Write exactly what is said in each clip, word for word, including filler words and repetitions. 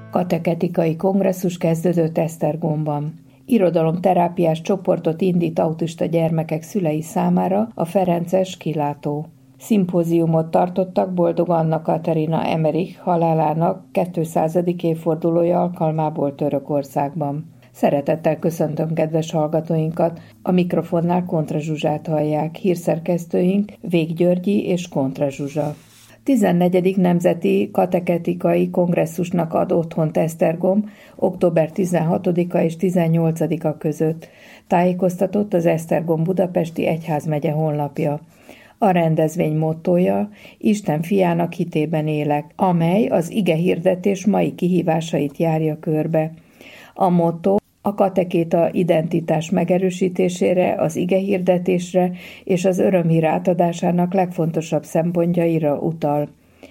Kateketikai kongresszus kezdődött Esztergomban. Irodalomterápiás csoportot indít autista gyermekek szülei számára a Ferences kilátó. Szimpóziumot tartottak Boldog Anna Katerina Emmerich halálának kétszázadik évfordulója alkalmából Törökországban. Szeretettel köszöntöm kedves hallgatóinkat, a mikrofonnál Kontra Zsuzsát hallják, hírszerkesztőink Vég Györgyi és Kontra Zsuzsa. tizennegyedik Nemzeti Kateketikai Kongresszusnak ad otthont Esztergom október tizenhatodika és tizennyolcadika között, tájékoztatott az Esztergom Budapesti Egyházmegye honlapja. A rendezvény mottója Isten fiának hitében élek, amely az igehirdetés mai kihívásait járja körbe. A motto a katekéta identitás megerősítésére, az igehirdetésre és az örömhír átadásának legfontosabb szempontjaira utal.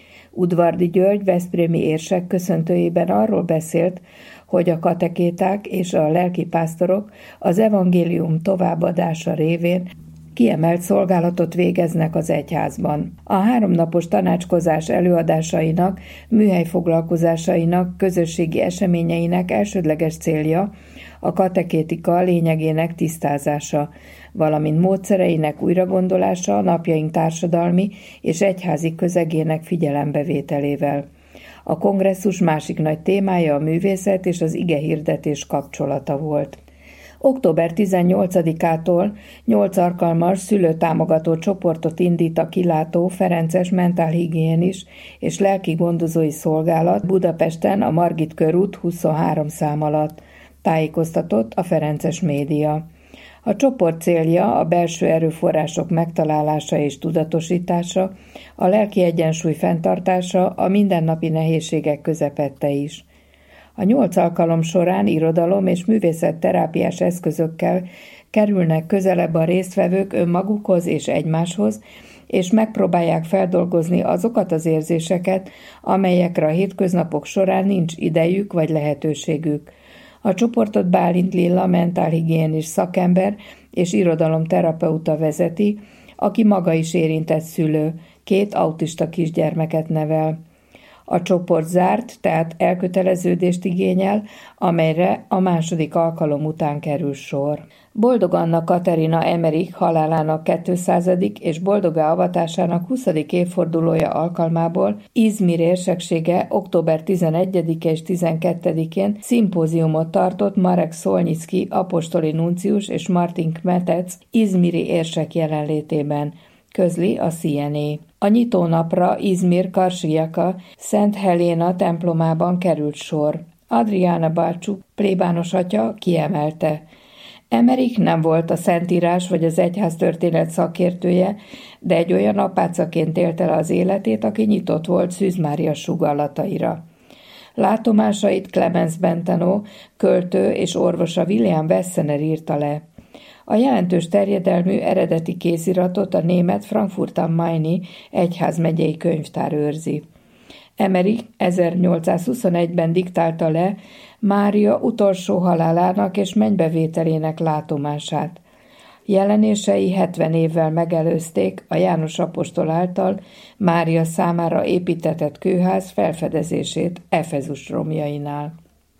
Udvardy György veszprémi érsek köszöntőjében arról beszélt, hogy a katekéták és a lelkipásztorok az evangélium továbbadása révén kiemelt szolgálatot végeznek az egyházban. A háromnapos tanácskozás előadásainak, műhelyfoglalkozásainak, közösségi eseményeinek elsődleges célja a katekétika lényegének tisztázása, valamint módszereinek újragondolása a napjaink társadalmi és egyházi közegének figyelembevételével. A kongresszus másik nagy témája a művészet és az igehirdetés kapcsolata volt. október tizennyolcadikától nyolc alkalmas szülőtámogató csoportot indít a kilátó Ferences mentálhigiénis és lelki gondozói szolgálat Budapesten a Margit körút huszonhárom szám alatt, tájékoztatott a Ferences média. A csoport célja a belső erőforrások megtalálása és tudatosítása, a lelki egyensúly fenntartása a mindennapi nehézségek közepette is. A nyolc alkalom során irodalom és művészetterápiás eszközökkel kerülnek közelebb a résztvevők önmagukhoz és egymáshoz, és megpróbálják feldolgozni azokat az érzéseket, amelyekre a hétköznapok során nincs idejük vagy lehetőségük. A csoportot Bálint Lilla mentálhigiénis szakember és irodalomterapeuta vezeti, aki maga is érintett szülő, két autista kisgyermeket nevel. A csoport zárt, tehát elköteleződést igényel, amelyre a második alkalom után kerül sor. Boldog Anna Katerina Emmerich halálának kétszázadik és boldoggá avatásának huszadik évfordulója alkalmából Izmir érseksége október tizenegyedike és tizenkettedikén szimpóziumot tartott Marek Szolnyicki apostoli nuncius és Martin Kmetec izmiri érsek jelenlétében, közli a cé en á. A nyitónapra Izmir Karsijaka Szent Helena templomában került sor. Adriana Barcsuk plébános atya kiemelte: Emmerich nem volt a szentírás vagy az egyháztörténet szakértője, de egy olyan apácaként élte le az életét, aki nyitott volt Szűz Mária sugallataira. Látomásait Clemens Bentenó, költő és orvosa William Wessener írta le. A jelentős terjedelmű eredeti kéziratot a német Frankfurt am Maini egyházmegyei könyvtár őrzi. Emmerich ezernyolcszázhuszonegyben diktálta le Mária utolsó halálának és mennybevételének látomását. Jelenései hetven évvel megelőzték a János apostol által Mária számára építetett kőház felfedezését Efezus romjainál.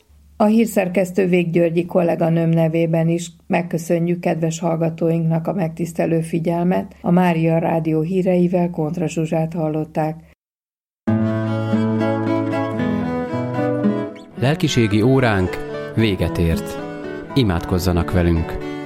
A hírszerkesztő Vég Györgyi kolléganőm nevében is megköszönjük kedves hallgatóinknak a megtisztelő figyelmet. A Mária Rádió híreivel Kontra Zsuzsát hallották. Lelkiségi óránk véget ért. Imádkozzanak velünk!